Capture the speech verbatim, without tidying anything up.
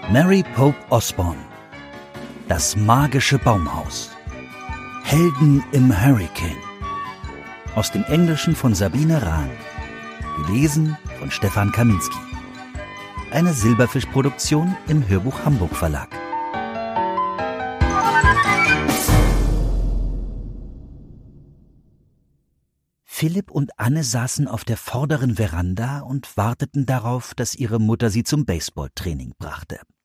Mary Pope Osborne. Das magische Baumhaus. Helden im Hurricane. Aus dem Englischen von Sabine Rahn. Gelesen von Stefan Kaminski. Eine Silberfisch-Produktion im Hörbuch Hamburg Verlag. Philipp und Anne saßen auf der vorderen Veranda und warteten darauf, dass ihre Mutter sie zum Baseballtraining brachte.